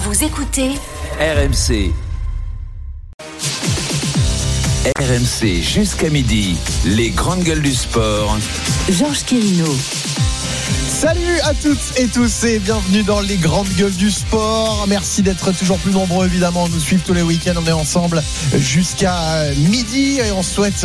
Vous écoutez RMC. RMC jusqu'à midi, les grandes gueules du sport. Georges Quirino. Salut à toutes et tous et bienvenue dans les grandes gueules du sport. Merci d'être toujours plus nombreux évidemment, nous suivre tous les week-ends. On est ensemble jusqu'à midi et on souhaite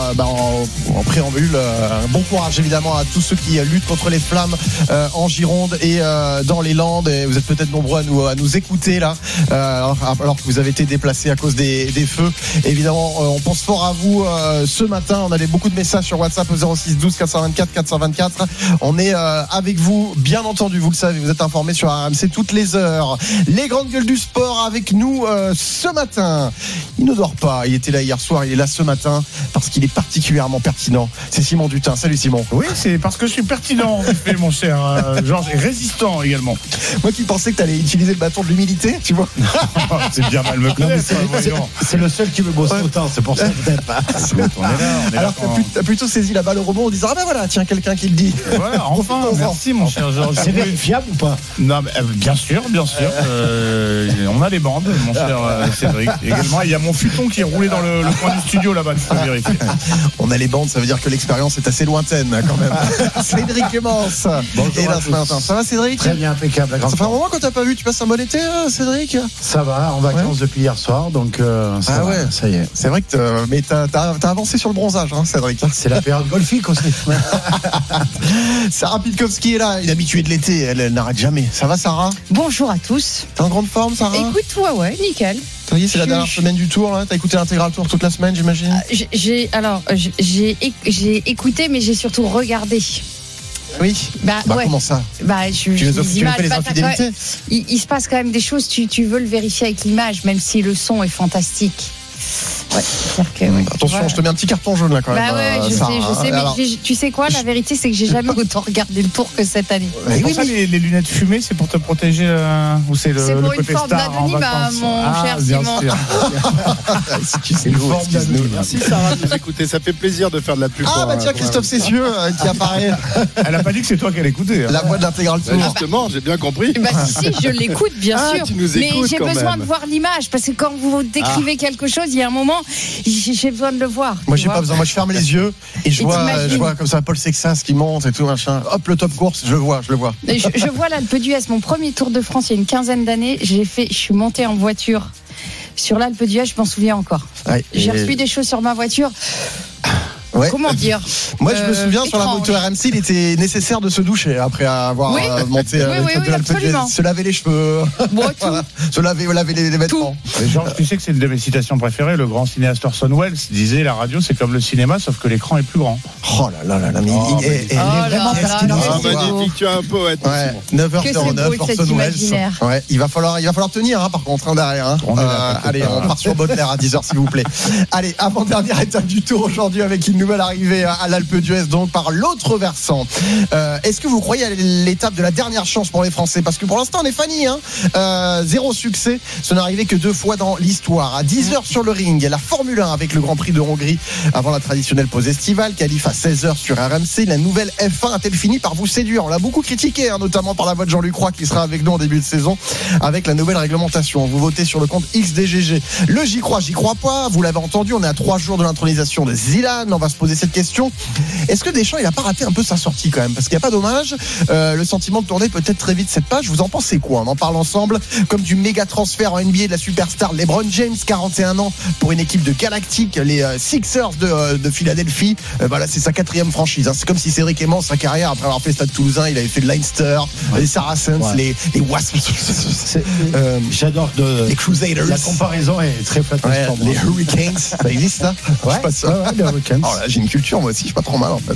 en préambule un bon courage évidemment à tous ceux qui luttent contre les flammes en Gironde et dans les Landes. Et vous êtes peut-être nombreux à nous écouter là alors que vous avez été déplacés à cause des feux. Évidemment on pense fort à vous ce matin. On avait beaucoup de messages sur WhatsApp au 06 12 424 424. On est avec vous, bien entendu, vous le savez, vous êtes informés sur RMC toutes les heures. Les grandes gueules du sport avec nous ce matin. Il ne dort pas, il était là hier soir, il est là ce matin parce qu'il est particulièrement pertinent. C'est Simon Dutin. Salut Simon. Oui, c'est parce que je suis pertinent en effet, mon cher Georges, et résistant également. Moi qui pensais que tu allais utiliser le bâton de l'humilité, tu vois. C'est bien mal me connaître. C'est le seul qui me bosse autant, c'est pour ça peut-être pas. Alors t'as plutôt saisi la balle au rebond en disant ah ben voilà, tiens, quelqu'un qui le dit. Voilà, enfin, merci mon cher Georges. C'est vérifiable ou pas? Non, mais, bien sûr. On a les bandes, mon cher Cédric. Également, il y a mon futon qui est roulé dans le coin du studio là-bas, il faut vérifier. On a les bandes, ça veut dire que l'expérience est assez lointaine quand même. Cédric Clémence. Bonjour. Et là ce matin, ça va Cédric? Très bien, impeccable. Ça fait un moment qu'on t'a pas vu, tu passes un bon été Cédric? Ça va, en vacances depuis hier soir, donc ça va, ça y est. C'est vrai que mais t'as avancé sur le bronzage, Cédric. C'est la période golfique aussi. Sarah Pitkowski est là, une habituée de l'été, elle n'arrête jamais. Ça va Sarah? Bonjour à tous. T'es en grande forme Sarah? Écoute, ouais, nickel. Ça y est, c'est la dernière semaine du tour là. T'as écouté l'intégral tour toute la semaine, j'imagine? J'ai écouté, mais j'ai surtout regardé. Oui. Ouais. Comment ça? Tu veux faire les infidélités? Il se passe quand même des choses, tu veux le vérifier avec l'image, même si le son est fantastique. Ouais, attention, je te mets un petit carton jaune là quand même. Je sais, mais tu sais quoi, la vérité c'est que j'ai jamais autant regardé le tour que cette année. Les lunettes fumées, c'est pour te protéger ou c'est le pour une côté forme star en d'anonymat, mon cher Simon. C'est une forme d'anonymat. Merci Sarah de nous écouter, ça fait plaisir de faire de la pub. Ah bah tiens, Christophe Cessieux qui apparaît. Elle a pas dit que c'est toi qu'elle écoutait. La voix de l'intégral tour. Justement, j'ai bien compris. Si, je l'écoute bien sûr. Mais j'ai besoin de voir l'image parce que quand vous décrivez quelque chose, il y a un moment, j'ai besoin de le voir. Moi j'ai pas besoin, moi je ferme les yeux et je vois comme ça Paul Sexas qui monte et tout machin. Hop, le top course, je le vois. Je vois l'Alpe d'Huez, mon premier Tour de France il y a une quinzaine d'années, je suis monté en voiture sur l'Alpe d'Huez, je m'en souviens encore. Ouais, j'ai reçu des choses sur ma voiture. Ouais. Comment dire? Moi, je me souviens sur la moto RMC, il était nécessaire de se doucher après avoir monté l'Alpe d'Huez, se laver les cheveux, voilà. se laver les vêtements. Georges, tu sais que c'est une de mes citations préférées. Le grand cinéaste Orson Welles disait la radio, c'est comme le cinéma, sauf que l'écran est plus grand. Oh là là, mais il est vraiment pertinent. Magnifique, tu es un poète. 9h09, Orson Welles. Ouais, il va falloir tenir, par contre, derrière. Allez, on part sur Baudelaire à 10h, s'il vous plaît. Allez, avant-dernière étape du tour aujourd'hui avec une nouvelle arrivée à l'Alpe d'Huez, donc par l'autre versant. Est-ce que vous croyez à l'étape de la dernière chance pour les Français? Parce que pour l'instant on est Fanny, 0 succès, ce n'est arrivé que 2 fois dans l'histoire. À 10h sur le ring, la Formule 1 avec le Grand Prix de Hongrie avant la traditionnelle pause estivale, qualif à 16h sur RMC. La nouvelle F1 a-t-elle fini par vous séduire? On l'a beaucoup critiqué, notamment par la voix de Jean-Luc Roy qui sera avec nous en début de saison avec la nouvelle réglementation. Vous votez sur le compte XDGG. Le j'y crois pas, vous l'avez entendu, on est à 3 jours de l'intronisation de Zidane. On va se poser cette question. Est-ce que Deschamps il a pas raté un peu sa sortie quand même? Parce qu'il n'y a pas dommage. Le sentiment de tourner peut-être très vite cette page. Vous en pensez quoi? On en parle ensemble. Comme du méga transfert en NBA de la superstar LeBron James, 41 ans pour une équipe de Galactique, les Sixers de Philadelphie. Voilà, c'est sa 4e franchise. C'est comme si Cédric Aimant, sa carrière après avoir fait Stade Toulousain, il avait fait le Leinster, les Saracens, les Wasps. J'adore les Crusaders. La comparaison est très flatteuse pour moi. Les Hurricanes, ça existe ça? Ouais. Je sais pas ça. Les Hurricanes. Oh là, j'ai une culture moi aussi, je suis pas trop mal en fait.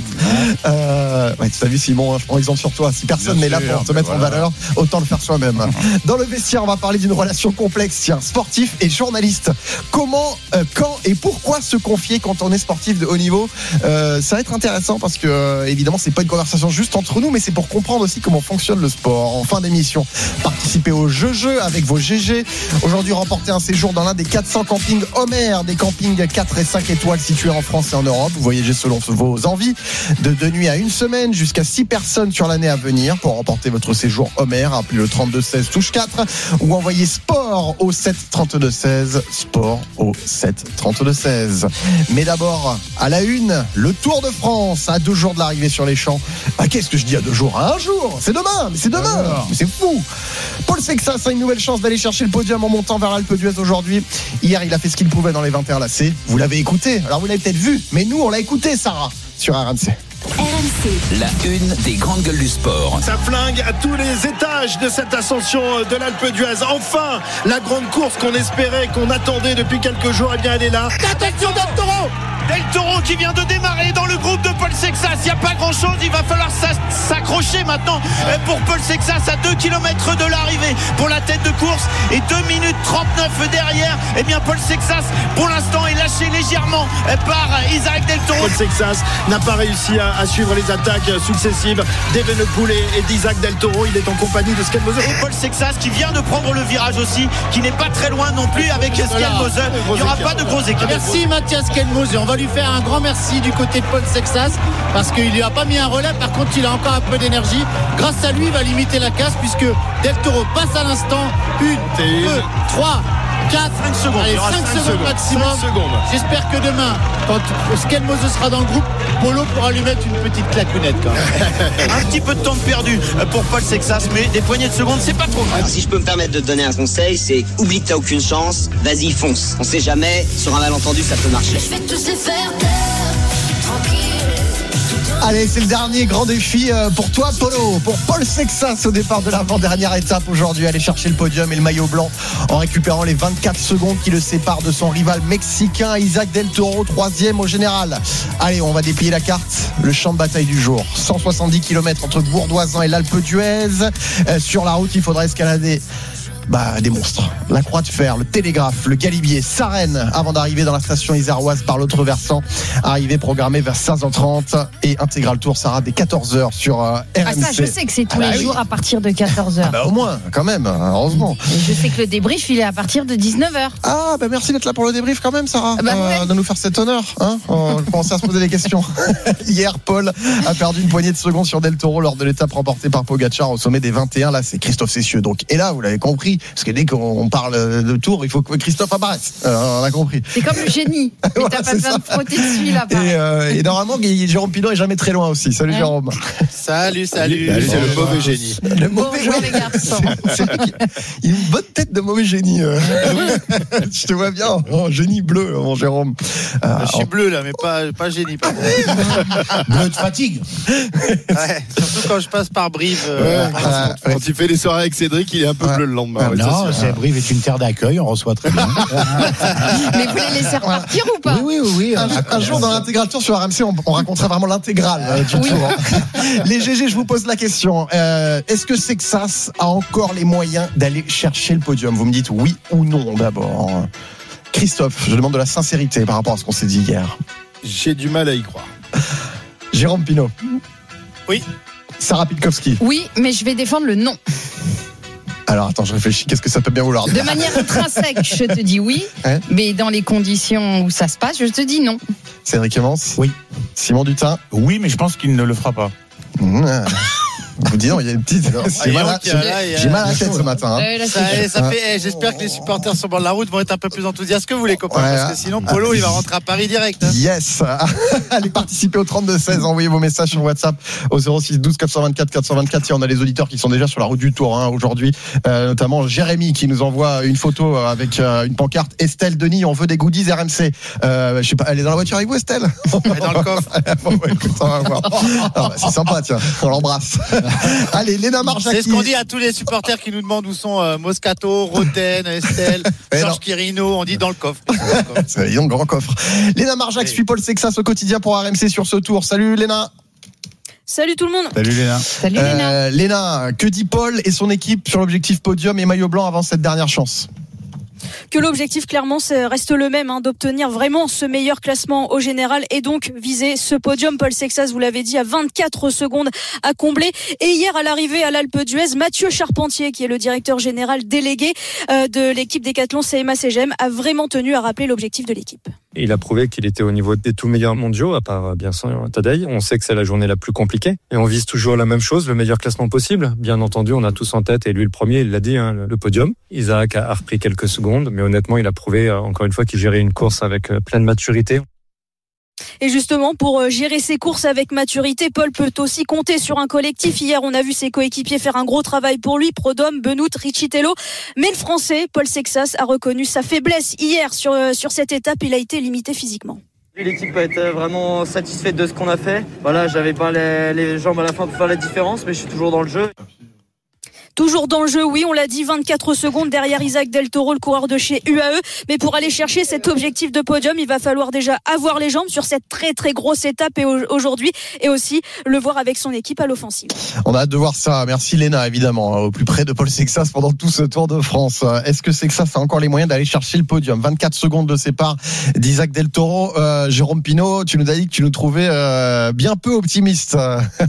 Tu as vu Simon, je prends exemple sur toi. Si personne n'est là pour te mettre en valeur, autant le faire soi-même. Dans le vestiaire, on va parler d'une relation complexe, sportif et journaliste. Comment, quand et pourquoi se confier quand on est sportif de haut niveau? Ça va être intéressant parce que évidemment c'est pas une conversation juste entre nous, mais c'est pour comprendre aussi comment fonctionne le sport. En fin d'émission, participez au jeu avec vos GG. Aujourd'hui, remportez un séjour dans l'un des 400 campings Homer, des campings 4 et 5 étoiles situés en France et en Europe. Vous voyagez selon vos envies. De 2 nuits à 1 semaine, jusqu'à 6 personnes sur l'année à venir. Pour remporter votre séjour Homer, appelez le 3216 touche 4 ou envoyez sport au 7 32 16. Sport au 7 32 16. Mais d'abord, à la une, le Tour de France à 2 jours de l'arrivée sur les champs. Qu'est-ce que je dis à 2 jours? À 1 jour. C'est demain. Mais c'est demain. Mais c'est fou. Paul Sexas a une nouvelle chance d'aller chercher le podium en montant vers l'Alpe d'Huez aujourd'hui. Hier, il a fait ce qu'il pouvait dans les 21 lacets. Vous l'avez écouté. Alors vous l'avez peut-être vu, mais nous on l'a écouté, Sarah, sur RMC. RMC. La une des grandes gueules du sport. Ça flingue à tous les étages de cette ascension de l'Alpe d'Huez. Enfin, la grande course qu'on espérait, qu'on attendait depuis quelques jours, eh bien elle est là. Attention Del Toro! Del Toro qui vient de démarrer dans le groupe de Paul Sexas. Il n'y a pas grand chose, il va falloir s'accrocher maintenant pour Paul Sexas à 2 km de l'arrivée pour la tête de course. Et 2 minutes 39 derrière, eh bien Paul Sexas pour l'instant est lâché légèrement par Isaac Del Toro. Paul Sexas n'a pas réussi à suivre les attaques successives d'Evenepoel et d'Isaac Del Toro. Il est en compagnie de Skelmoser. Et Paul Sexas qui vient de prendre le virage aussi, qui n'est pas très loin non plus avec Skelmoser. Il n'y aura pas de gros écarts. Merci Mathias Skelmoser. On va lui faire un grand merci du côté de Paul Sexas parce qu'il lui a pas mis un relais. Par contre, il a encore un peu d'énergie. Grâce à lui, il va limiter la casse puisque Del Toro passe à l'instant. 1, 2, 3, 4, 5 secondes. Allez, 5 secondes maximum. 5 secondes. J'espère que demain, quand Skelmoser sera dans le groupe, Polo pourra lui mettre une petite claquonnette quand même. Un petit peu de temps perdu pour Paul Sexas, mais des poignées de secondes, c'est pas trop mal. Alors, si je peux me permettre de te donner un conseil, c'est oublie que t'as aucune chance, vas-y fonce. On sait jamais, sur un malentendu ça peut marcher. Je vais tous les faire taire, tranquille. Allez, c'est le dernier grand défi pour toi, Polo, pour Paul Sexas au départ de l'avant-dernière étape aujourd'hui. Aller chercher le podium et le maillot blanc en récupérant les 24 secondes qui le séparent de son rival mexicain Isaac Del Toro, 3e au général. Allez, on va déplier la carte. Le champ de bataille du jour. 170 km entre Bourdoisan et l'Alpe d'Huez. Sur la route, il faudra escalader des monstres. La Croix de Fer, le Télégraphe, le Galibier, Sarenne, avant d'arriver dans la station iséroise par l'autre versant. Arrivée programmée vers 15h30 et intégral tour, Sarah, dès 14h sur RMC. Ça, je sais que c'est tous les jours à partir de 14h. Au moins, quand même, heureusement. Et je sais que le débrief, il est à partir de 19h. Merci d'être là pour le débrief quand même, Sarah. Ouais. De nous faire cet honneur. On va commencer à se poser des questions. Hier, Paul a perdu une poignée de secondes sur Del Toro lors de l'étape remportée par Pogacar au sommet des 21. Là, c'est Christophe Cessieux. Donc, et là, vous l'avez compris, parce que dès qu'on parle de Tour, il faut que Christophe apparaisse. On a compris. C'est comme le génie. Mais t'as pas besoin de frotter dessus là. Et normalement, Jérôme Pinot est jamais très loin aussi. Salut Jérôme. Salut. C'est le mauvais génie. Le mauvais Bonjour les garçons. Il a une bonne tête de mauvais génie. Je te vois bien. Génie bleu, mon Jérôme. Je suis bleu là, mais pas génie. Bleu de fatigue. Ouais, surtout quand je passe par Brive. Quand il fait les soirées avec Cédric, il est un peu bleu le lendemain. Non, Brive est une terre d'accueil, on reçoit très bien. Mais vous les laissez repartir ou pas? Oui. Un jour dans l'intégral tour sur RMC, on raconterait vraiment l'intégrale du tour. Les GG, je vous pose la question. Est-ce que Sexas a encore les moyens d'aller chercher le podium? Vous me dites oui ou non d'abord. Christophe, je demande de la sincérité par rapport à ce qu'on s'est dit hier. J'ai du mal à y croire. Jérôme Pinot. Oui. Sarah Pitkowski. Oui, mais je vais défendre le non. Alors attends, je réfléchis, qu'est-ce que ça peut bien vouloir dire? De manière intrinsèque, je te dis oui, mais dans les conditions où ça se passe, je te dis non. Cédric Evans? Oui. Simon Dutin? Oui, mais je pense qu'il ne le fera pas. Vous dites non, il y a une petite. J'ai mal à la tête ce matin. J'espère que les supporters sur le bord de la route vont être un peu plus enthousiastes que vous, les copains, parce que sinon Polo il va rentrer à Paris direct. Yes. Allez participer au 32-16, envoyez vos messages sur WhatsApp au 06 12 424 424. On a les auditeurs qui sont déjà sur la route du Tour aujourd'hui, notamment Jérémy qui nous envoie une photo avec une pancarte. Estelle Denis, on veut des goodies RMC. Je sais pas, elle est dans la voiture avec vous, Estelle? Elle est dans le coffre. Écoute, on va voir. C'est sympa, tiens, on l'embrasse. Allez, Léna Marjaki. C'est ce qu'on dit à tous les supporters qui nous demandent où sont Moscato, Roten, Estelle, Georges Quirino. On dit dans le coffre. C'est un grand coffre. Léna Marjaki suit Paul Sexas au quotidien pour RMC sur ce tour. Salut Léna. Salut tout le monde. Salut Léna. Salut Léna. Léna, que dit Paul et son équipe sur l'objectif podium et maillot blanc avant cette dernière chance? Que l'objectif clairement reste le même, d'obtenir vraiment ce meilleur classement au général et donc viser ce podium. Paul Sexas, vous l'avez dit, à 24 secondes à combler. Et hier à l'arrivée à l'Alpe d'Huez, Mathieu Charpentier, qui est le directeur général délégué de l'équipe Décathlon CMA CGM, a vraiment tenu à rappeler l'objectif de l'équipe. Il a prouvé qu'il était au niveau des tout meilleurs mondiaux, à part bien sûr Tadej. On sait que c'est la journée la plus compliquée. Et on vise toujours la même chose, le meilleur classement possible. Bien entendu, on a tous en tête, et lui le premier, il l'a dit, le podium. Isaac a repris quelques secondes, mais honnêtement, il a prouvé encore une fois qu'il gérait une course avec pleine maturité. Et justement, pour gérer ses courses avec maturité, Paul peut aussi compter sur un collectif. Hier, on a vu ses coéquipiers faire un gros travail pour lui, Prudhomme, Benoît, Riccitello. Mais le Français, Paul Sexas, a reconnu sa faiblesse. Hier, sur cette étape, il a été limité physiquement. L'équipe peut être vraiment satisfaite de ce qu'on a fait. Voilà, j'avais pas les jambes à la fin pour faire la différence, mais je suis toujours dans le jeu. Toujours dans le jeu, oui, on l'a dit, 24 secondes derrière Isaac Del Toro, le coureur de chez UAE. Mais pour aller chercher cet objectif de podium, il va falloir déjà avoir les jambes sur cette très très grosse étape aujourd'hui, et aussi le voir avec son équipe à l'offensive. On a hâte de voir ça. Merci Léna, évidemment, au plus près de Paul Sexas pendant tout ce Tour de France. Est-ce que Sexas a encore les moyens d'aller chercher le podium? 24 secondes de sépare d'Isaac Del Toro. Jérôme Pinault, tu nous as dit que tu nous trouvais bien peu optimiste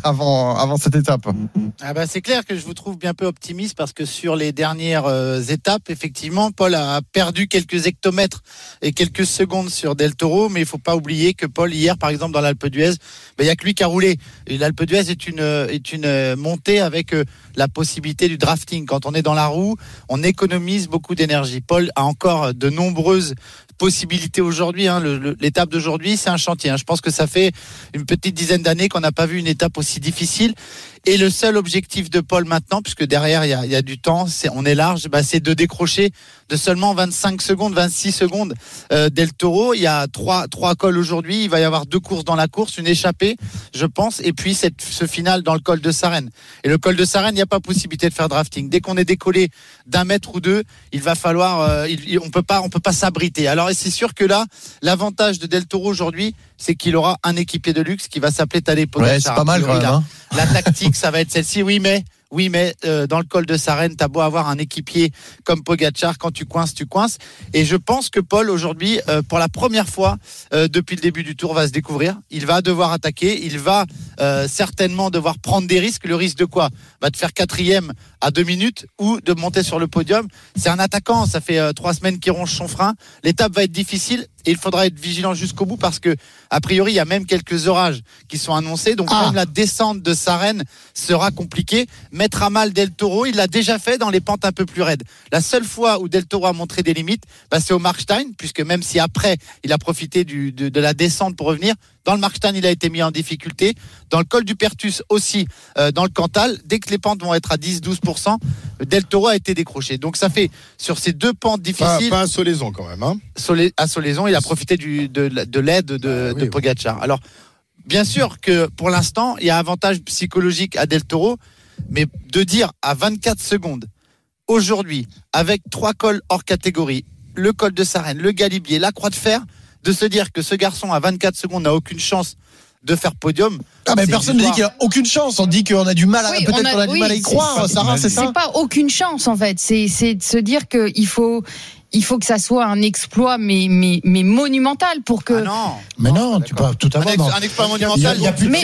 avant cette étape. Ah bah c'est clair que je vous trouve bien peu optimiste, parce que sur les dernières étapes, effectivement, Paul a perdu quelques hectomètres et quelques secondes sur Del Toro, mais il faut pas oublier que Paul, hier, par exemple, dans l'Alpe d'Huez, il y a que lui qui a roulé. Et l'Alpe d'Huez est une montée avec la possibilité du drafting. Quand on est dans la roue, on économise beaucoup d'énergie. Paul a encore de nombreuses possibilités aujourd'hui. L'étape d'aujourd'hui, c'est un chantier. Je pense que ça fait une petite dizaine d'années qu'on n'a pas vu une étape aussi difficile. Et le seul objectif de Paul maintenant, puisque derrière il y a du temps, on est large, c'est de décrocher de seulement 25 secondes, 26 secondes Del Toro. Il y a trois cols aujourd'hui. Il va y avoir 2 courses dans la course, une échappée, je pense, et puis ce final dans le col de Sarenne. Et le col de Sarenne, il n'y a pas possibilité de faire drafting. Dès qu'on est décollé d'1 mètre ou 2, il va falloir, on peut pas s'abriter. Alors c'est sûr que là, l'avantage de Del Toro aujourd'hui, c'est qu'il aura un équipier de luxe qui va s'appeler Tadej Pogačar. Ouais, c'est pas mal quand même. La tactique, ça va être celle-ci. Oui, mais dans le col de Sarenne, t'as beau avoir un équipier comme Pogačar, quand tu coinces. Et je pense que Paul, aujourd'hui, pour la première fois depuis le début du Tour, va se découvrir. Il va devoir attaquer. Il va certainement devoir prendre des risques. Le risque de quoi? De faire 4e à 2 minutes ou de monter sur le podium. C'est un attaquant. Ça fait 3 semaines qu'il ronge son frein. L'étape va être difficile. Et il faudra être vigilant jusqu'au bout, parce que, a priori, il y a même quelques orages qui sont annoncés. Donc, même la descente de Sarenne sera compliquée. Mettre à mal Del Toro, il l'a déjà fait dans les pentes un peu plus raides. La seule fois où Del Toro a montré des limites, c'est au Markstein, puisque même si après, il a profité de la descente pour revenir, dans le Markstein, il a été mis en difficulté. Dans le col du Pertus aussi, dans le Cantal, dès que les pentes vont être à 10-12%, Del Toro a été décroché. Donc ça fait, sur ces 2 pentes difficiles... Pas à Solaison quand même. À Solaison, il a profité de l'aide de Pogačar. Alors, bien sûr que pour l'instant, il y a avantage psychologique à Del Toro, mais de dire à 24 secondes, aujourd'hui, avec 3 cols hors catégorie, le col de Sarenne, le Galibier, la Croix de Fer, de se dire que ce garçon à 24 secondes n'a aucune chance de faire podium. Mais personne ne dit qu'il n'a aucune chance. On dit qu'on a du mal à, du mal à y croire. Sarah, c'est ça. C'est pas aucune chance, en fait. C'est de se dire qu'il faut que ça soit un exploit, mais monumental pour que. Mais non, tu peux tout avoir. Un exploit monumental. Il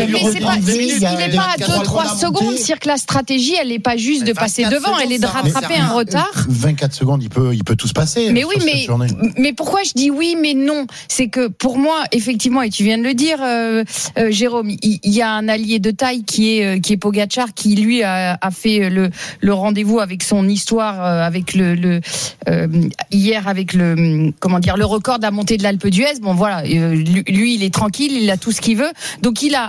n'est pas à 2-3 secondes. C'est-à-dire que la stratégie, elle n'est pas juste de passer devant, elle est de rattraper un retard. 24 secondes, il peut tout se passer. Mais oui, mais pourquoi je dis oui, mais non? C'est que pour moi, effectivement, et tu viens de le dire, Jérôme, il y a un allié de taille qui est Pogačar, qui lui a fait le rendez-vous avec son histoire, avec hier avec le record de la montée de l'Alpe d'Huez. Bon voilà, lui il est tranquille, il a tout ce qu'il veut. Donc il a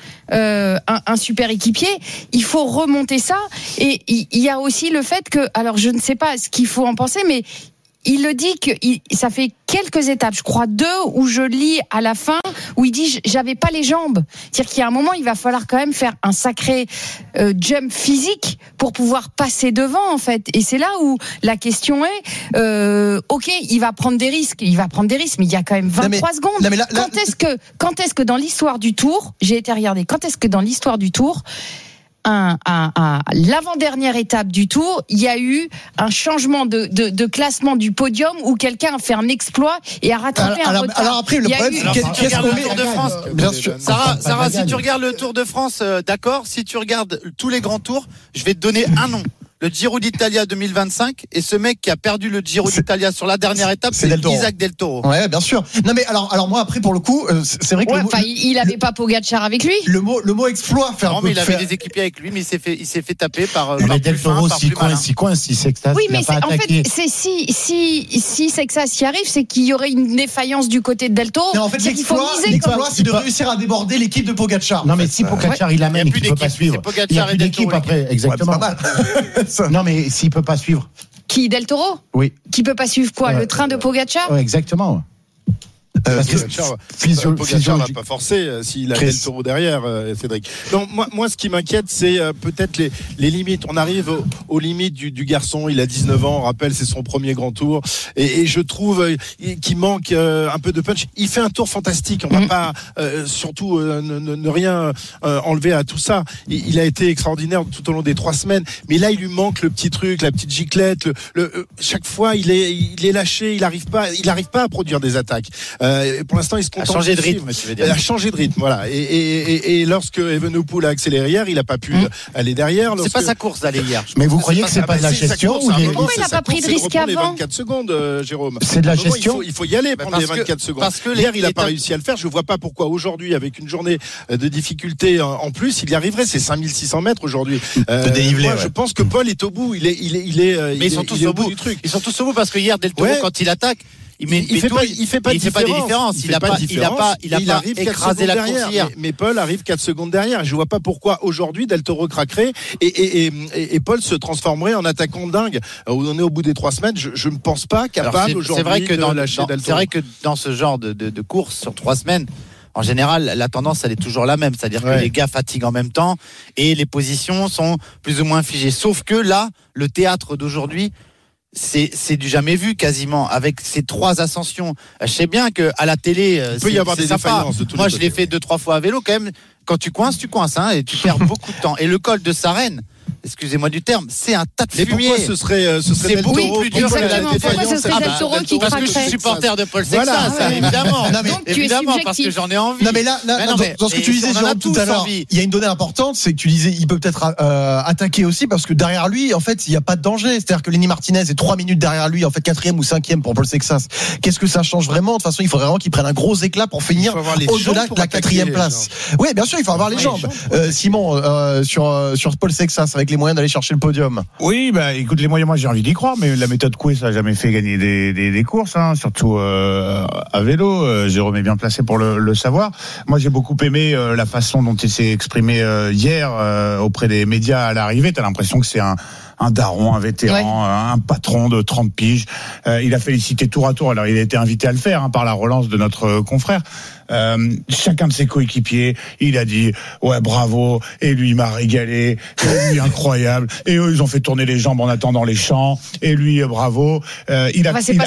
un super équipier. Il faut remonter ça. Et il y a aussi le fait que, alors je ne sais pas ce qu'il faut en penser, mais il le dit que ça fait quelques étapes, je crois 2, où je lis à la fin, où il dit j'avais pas les jambes. C'est-à-dire qu'il y a un moment, il va falloir quand même faire un sacré jump physique pour pouvoir passer devant, en fait. Et c'est là où la question est, ok, il va prendre des risques, mais il y a quand même 23 secondes. Quand est-ce que dans l'histoire du Tour, j'ai été regarder, quand est-ce que dans l'histoire du Tour, l'avant-dernière étape du Tour, il y a eu un changement de classement du podium où quelqu'un a fait un exploit et a rattrapé un retard. Alors après, le problème, si tu regardes le Tour de France, bien sûr. Sarah, si tu regardes le Tour de France, d'accord. Si tu regardes tous les grands tours, je vais te donner un nom. le Giro d'Italia 2025 et ce mec qui a perdu le Giro d'Italia sur la dernière étape, c'est Isaac Del Toro. Ouais, bien sûr. Non mais alors moi après pour le coup, c'est vrai que il avait pas Pogacar avec lui. Le mot exploit faire. Non mais il avait des équipiers avec lui, mais il s'est fait taper par. Mais Del Toro s'il coince, si Sexas. Oui, mais en fait, c'est si Sexas y arrive, c'est qu'il y aurait une défaillance du côté de Del Toro. Mais en fait, l'exploit, c'est de réussir à déborder l'équipe de Pogacar. Non mais si Pogacar il amène, il peut pas suivre. Il y a plus d'équipe après, exactement. Non mais s'il peut pas suivre. Qui, Del Toro ? Oui. Qui peut pas suivre quoi ? Le train de Pogacar ? Oui, exactement. Pogacar n'a pas forcé s'il a Del Toro derrière, Cédric. Donc moi ce qui m'inquiète, c'est peut-être les limites. On arrive aux limites du garçon. Il a 19 ans, on rappelle, c'est son premier grand tour, et je trouve qu'il manque un peu de punch. Il fait un tour fantastique. On va pas surtout ne rien enlever à tout ça. Il a été extraordinaire tout au long des 3 semaines, mais là il lui manque le petit truc, la petite giclette. Chaque fois il est lâché, il arrive pas à produire des attaques. Pour l'instant, il se contente de changer de rythme. Il a changé de rythme, voilà. Et lorsque Evenepoel a accéléré hier, il n'a pas pu aller derrière. C'est pas sa course d'aller hier. Mais vous croyez que c'est pas de la gestion ou pourquoi il n'a pas pris de risque avant? Les 24 secondes, Jérôme. C'est de la gestion. Il faut y aller pendant les 24 secondes. Parce que hier, il n'a pas réussi à le faire. Je vois pas pourquoi aujourd'hui, avec une journée de difficulté en plus, il y arriverait. C'est 5600 mètres aujourd'hui. De dénivelé. Je pense que Paul est au bout. Mais ils sont tous au bout du truc. Ils sont tous au bout parce que hier, Del Toro, quand il attaque, il fait pas de différence. Il a pas écrasé la course hier. Mais Paul arrive 4 secondes derrière. Je vois pas pourquoi aujourd'hui Del Toro craquerait et Paul se transformerait en attaquant dingue. On est au bout des 3 semaines. Je ne pense pas capable aujourd'hui de lâcher Del Toro. C'est vrai que dans ce genre de course sur 3 semaines, en général, la tendance, elle est toujours la même. C'est-à-dire que les gars fatiguent en même temps et les positions sont plus ou moins figées. Sauf que là, le théâtre d'aujourd'hui, c'est du jamais vu quasiment avec ces 3 ascensions. Je sais bien que à la télé, il peut y avoir des défaillances de tous les côtés. Moi, je l'ai fait 2-3 fois à vélo quand même. Quand tu coinces, et tu perds beaucoup de temps. Et le col de Sarenne, excusez-moi du terme, c'est un tas de fumier. Pourquoi ce serait Del Toro plus dur que la défaillance? Pourquoi ce serait Del Toro qui craquerait? Parce que je suis supporter de Paul Sexas, évidemment. Donc tu es subjectif. Parce que j'en ai envie. Non mais là dans ce que tu disais Jérôme tout à l'heure, il y a une donnée importante, c'est que tu disais il peut peut-être attaquer aussi parce que derrière lui en fait il n'y a pas de danger. C'est-à-dire que Lenny Martinez est 3 minutes derrière lui, en fait 4e ou 5e pour Paul Sexas. Qu'est-ce que ça change vraiment? De toute façon il faudrait vraiment qu'il prenne un gros éclat pour finir au-delà de la 4e place. Oui bien sûr il faut avoir les jambes. Simon sur Paul Sexas avec les moyens d'aller chercher le podium. Oui, écoute, les moyens, moi j'ai envie d'y croire, mais la méthode Coué, ça n'a jamais fait gagner des courses, surtout à vélo. Jérôme est bien placé pour le savoir. Moi j'ai beaucoup aimé la façon dont il s'est exprimé hier auprès des médias à l'arrivée. T'as l'impression que c'est un daron, un vétéran, un patron de 30 piges. Il a félicité tour à tour. Alors, il a été invité à le faire par la relance de notre confrère. Chacun de ses coéquipiers, il a dit ouais bravo, et lui il m'a régalé, et lui incroyable, et eux ils ont fait tourner les jambes en attendant les champs, et lui bravo. C'est pas ça qui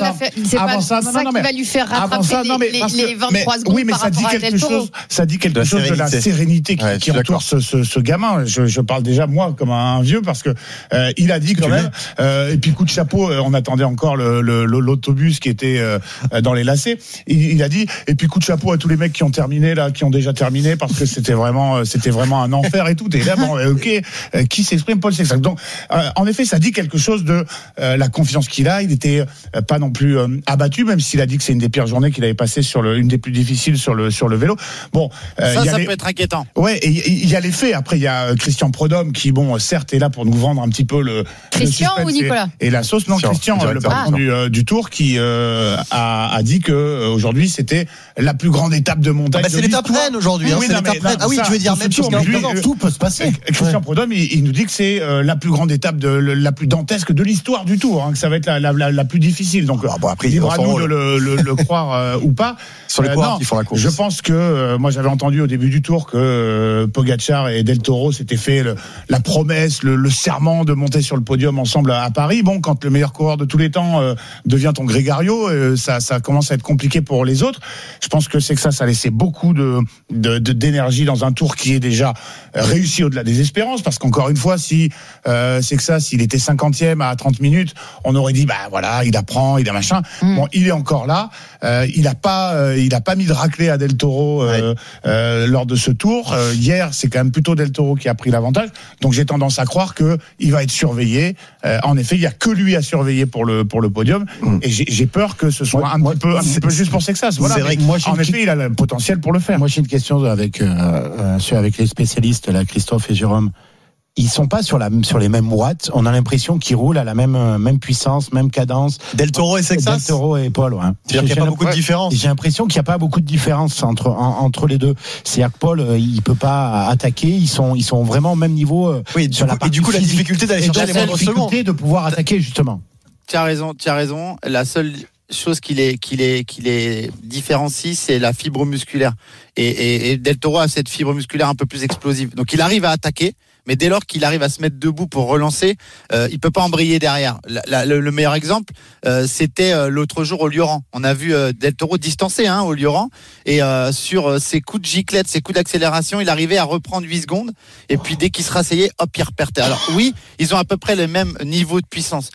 va lui faire rattraper les 23 secondes. Oui, mais ça dit quelque chose. Ça dit quelque chose de la sérénité qui entoure ce gamin. Je parle déjà moi comme un vieux parce que il a dit quand même. Et puis coup de chapeau, on attendait encore l'autobus qui était dans les lacets. Il a dit et puis coup de chapeau à tous les mecs qui ont déjà terminé parce que c'était vraiment un enfer et tout. Et là qui s'exprime Paul Sexas. Donc en effet ça dit quelque chose de la confiance qu'il a. Il était pas non plus abattu, même s'il a dit que c'est une des pires journées qu'il avait passées une des plus difficiles sur le vélo. Bon, ça peut être inquiétant. Ouais, et il y a les faits. Après il y a Christian Prudhomme qui certes est là pour nous vendre un petit peu le Christian ou Nicolas et la sauce. Non, Christian, le patron du Tour qui a dit que aujourd'hui c'était la plus grande étape de montagne. C'est l'étape reine aujourd'hui. Tu veux dire même chose tout peut se passer. Christian Prudhomme, il nous dit que c'est la plus grande étape la plus dantesque de l'histoire du Tour, que ça va être la plus difficile. Donc après, il faudra nous de le croire ou pas. Sur les coureurs qui font la course. Je pense que moi j'avais entendu au début du Tour que Pogacar et Del Toro s'étaient fait la promesse, le serment de monter sur le podium ensemble à Paris. Bon, quand le meilleur coureur de tous les temps devient ton Grégario, ça commence à être compliqué pour les autres. Je pense que c'est que ça a laissé beaucoup d'énergie dans un Tour qui est déjà réussi au-delà des espérances, parce qu'encore une fois, si c'est que ça, s'il était 50e à 30 minutes, on aurait dit il apprend, il a machin. Bon, il est encore là. Il a pas mis de raclée à Del Toro lors de ce Tour. Hier, c'est quand même plutôt Del Toro qui a pris l'avantage. Donc j'ai tendance à croire que il va être surveillé. En effet, il n'y a que lui à surveiller pour le podium. Et j'ai peur que ce soit un petit peu juste pour Sexas. Voilà. C'est vrai que en effet, il a le potentiel pour le faire. Moi, j'ai une question avec les spécialistes, là, Christophe et Jérôme. Ils sont pas sur les mêmes watts. On a l'impression qu'ils roulent à la même puissance, même cadence. Del Toro et Sexas. Del Toro et Paul. Ouais. C'est-à-dire qu'il n'y a pas beaucoup de différence. J'ai l'impression qu'il n'y a pas beaucoup de différence entre les deux. C'est-à-dire que Paul, il peut pas attaquer. Ils sont vraiment au même niveau. Oui. Et du coup, la difficulté d'aller chercher les moindres secondes, de pouvoir attaquer justement. Tu as raison. La seule chose qui les différencie, c'est la fibre musculaire. Et Del Toro a cette fibre musculaire un peu plus explosive. Donc il arrive à attaquer. Mais dès lors qu'il arrive à se mettre debout pour relancer, il peut pas embrayer derrière. Le meilleur exemple, c'était l'autre jour au Lioran. On a vu Del Toro distancer au Lioran, et sur ses coups de giclette, ses coups d'accélération, il arrivait à reprendre 8 secondes. Et puis dès qu'il se rasseyait, hop, il repartait. Alors oui, ils ont à peu près le même niveau de puissance.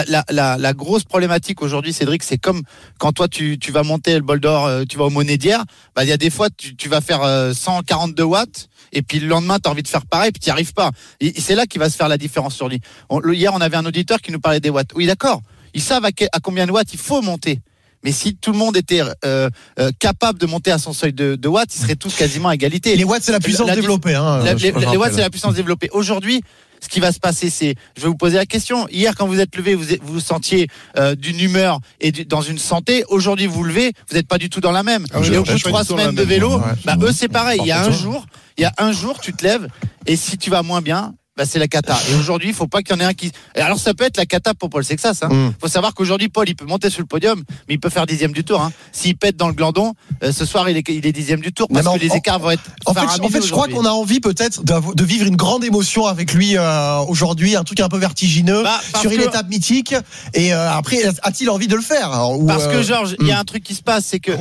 La grosse problématique aujourd'hui, Cédric, c'est comme quand toi tu vas monter le bol d'or, tu vas au Monédière, il y a des fois tu vas faire 142 watts. Et puis le lendemain, tu as envie de faire pareil, puis tu n'y arrives pas. Et c'est là qu'il va se faire la différence sur lui. Hier, on avait un auditeur qui nous parlait des watts. Oui, d'accord. Ils savent à combien de watts il faut monter. Mais si tout le monde était capable de monter à son seuil de watts, ils seraient tous quasiment à égalité. Les watts, c'est la puissance développée. Les watts, c'est la puissance développée. Aujourd'hui, ce qui va se passer, c'est, je vais vous poser la question. Hier, quand vous êtes levé, vous vous sentiez d'une humeur et dans une santé. Aujourd'hui, vous levez, vous n'êtes pas du tout dans la même. Et au bout de 3 semaines de vélo, eux, c'est pareil. Il y a un jour, tu te lèves, et si tu vas moins bien, c'est la cata. Et aujourd'hui, il faut pas qu'il y en ait un qui. Alors, ça peut être la cata pour Paul Sexas. Faut savoir qu'aujourd'hui, Paul, il peut monter sur le podium, mais il peut faire 10e du tour. S'il pète dans le glandon, ce soir, il est 10e du tour, parce que les écarts vont être. En fait, je crois qu'on a envie peut-être de vivre une grande émotion avec lui aujourd'hui, un truc un peu vertigineux sur une étape mythique. Et après, a-t-il envie de le faire Parce que Georges, il y a un truc qui se passe, c'est que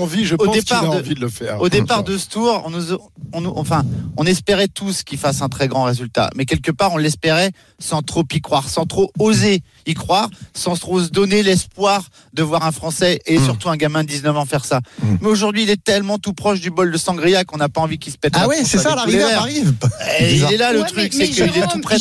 au départ de ce tour, on espérait tous qu'il fasse un très grand résultat, mais quelque part on l'espérait sans trop y croire, sans trop oser y croire, sans trop se donner l'espoir de voir un Français et surtout un gamin de 19 ans faire ça. Mais aujourd'hui, il est tellement tout proche du bol de sangria qu'on n'a pas envie qu'il se pète. Ah oui, c'est ça, l'arrivée arrive. Il est là le truc, c'est qu'il est tout près.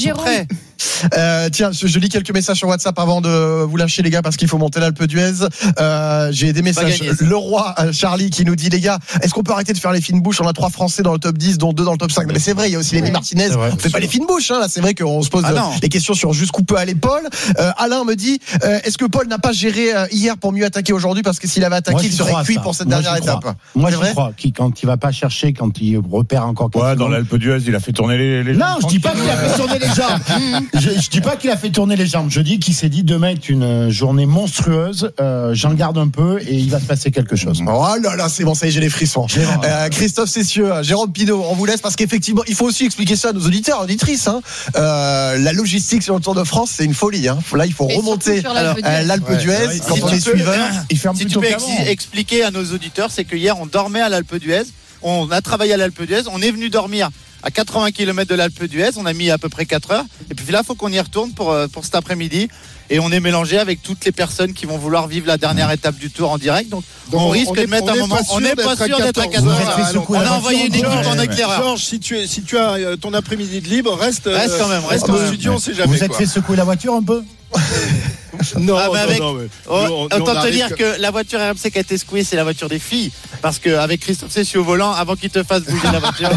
Tiens, je lis quelques messages sur WhatsApp avant de vous lâcher, les gars, parce qu'il faut monter l'Alpe d'Huez. J'ai des messages. Le roi Charlie qui nous dit, les gars, est-ce qu'on peut arrêter de faire les fines bouches? On a 3 Français dans le top 10, dont 2 dans le top 5. Mais c'est vrai, il y a aussi Lenny Martinez. On fait pas les fines bouches, là. C'est vrai qu'on se pose les questions sur jusqu'où peut aller Paul. Alain me dit, est-ce que Paul n'a pas géré hier pour mieux attaquer aujourd'hui, parce que s'il avait attaqué, il serait cuit pour cette dernière étape? Moi, je crois qu'il, quand il va pas chercher, quand il repère encore quelque chose. Dans l'Alpe d'Huez, il a fait tourner les jambes. Non, je dis pas qu'il a fait tourner les jambes. Je dis pas qu'il a fait tourner les jambes. Je dis qu'il s'est dit demain est une journée monstrueuse. J'en garde un peu et il va se passer quelque chose. Oh là là, c'est bon, ça y est, j'ai les frissons. Christophe Cessieux, Jérôme Pinault, on vous laisse parce qu'effectivement, il faut aussi expliquer ça à nos auditeurs, auditrices. La logistique sur le Tour de France, c'est une folie. Là, il faut remonter l'Alpe d'Huez quand on est suiveur. Si tu peux expliquer à nos auditeurs, c'est que hier, on dormait à l'Alpe d'Huez. On a travaillé à l'Alpe d'Huez. On est venu dormir à 80 km de l'Alpe d'Huez. On a mis à peu près 4 heures. Et puis là, il faut qu'on y retourne pour cet après-midi. Et on est mélangé avec toutes les personnes qui vont vouloir vivre la dernière étape du Tour en direct. Donc on risque de mettre un moment. On n'est pas sûr d'être à 14 heures. On a envoyé une équipe en éclaireur. Georges, si tu as ton après-midi de libre, reste quand même. Reste au studio, on sait jamais. Vous êtes fait secouer la voiture un peu? Non, autant te dire que la voiture RMC qui a été secouée, c'est la voiture des filles, parce qu'avec Christophe Cessieux au volant, avant qu'il te fasse bouger la voiture,